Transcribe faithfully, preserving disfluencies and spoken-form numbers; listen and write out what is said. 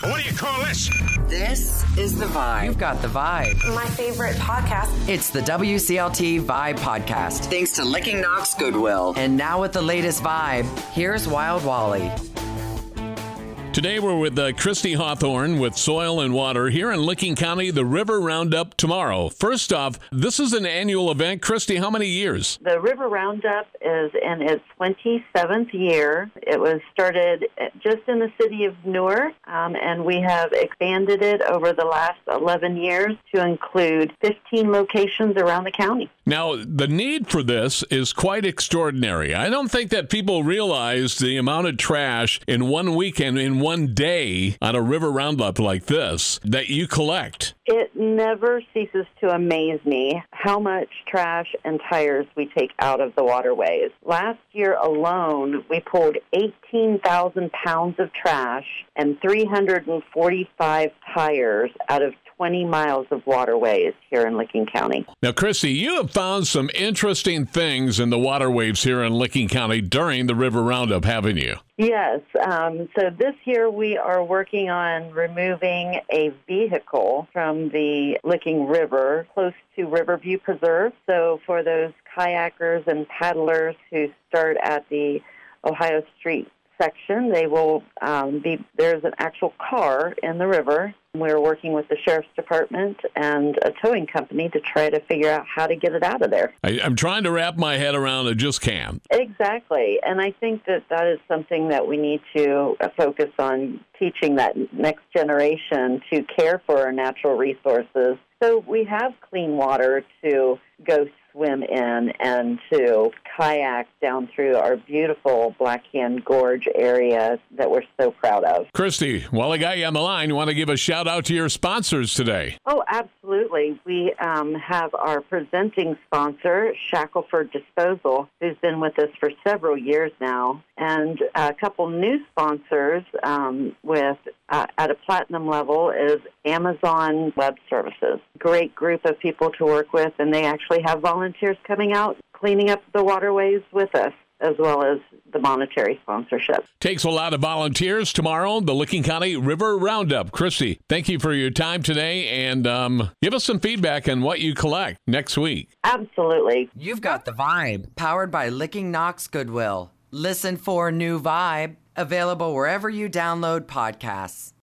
What do you call this? This is The Vibe. You've got The Vibe. My favorite podcast. It's the W C L T Vibe Podcast. Thanks to Licking Knox Goodwill. And now with the latest Vibe, here's Wild Wally. Today we're with uh, Christy Hawthorne with Soil and Water here in Licking County, the River Roundup tomorrow. First off, this is an annual event. Christy, how many years? The River Roundup is in its twenty-seventh year. It was started just in the city of Newark, um, and we have expanded it over the last eleven years to include fifteen locations around the county. Now, the need for this is quite extraordinary. I don't think that people realize the amount of trash in one weekend, in one day, on a river roundup like this that you collect. It never ceases to amaze me how much trash and tires we take out of the waterways. Last year alone, we pulled eighteen thousand pounds of trash and three hundred forty-five tires out of twenty miles of waterways here in Licking County. Now, Christy, you have found some interesting things in the waterways here in Licking County during the River Roundup, haven't you? Yes. Um, so this year we are working on removing a vehicle from the Licking River close to Riverview Preserve. So for those kayakers and paddlers who start at the Ohio Street section, they will um, be, there's an actual car in the river. We're working with the Sheriff's Department and a towing company to try to figure out how to get it out of there. I, I'm trying to wrap my head around it, just can't. Exactly. And I think that that is something that we need to focus on, teaching that next generation to care for our natural resources. So we have clean water to go swim in and to kayak down through our beautiful Black Hand Gorge area that we're so proud of. Christy, while I got you on the line, you want to give a shout out to your sponsors today? Oh, absolutely. We um, have our presenting sponsor, Shackelford Disposal, who's been with us for several years now, and a couple new sponsors um, with uh, at a platinum level is Amazon Web Services. Great group of people to work with, and they actually have volunteers coming out cleaning up the waterways with us, as well as the monetary sponsorship. Takes a lot of volunteers tomorrow, the Licking County River Roundup. Christy, thank you for your time today, and um, give us some feedback on what you collect next week. Absolutely. You've got The Vibe, powered by Licking Knox Goodwill. Listen for New Vibe, available wherever you download podcasts.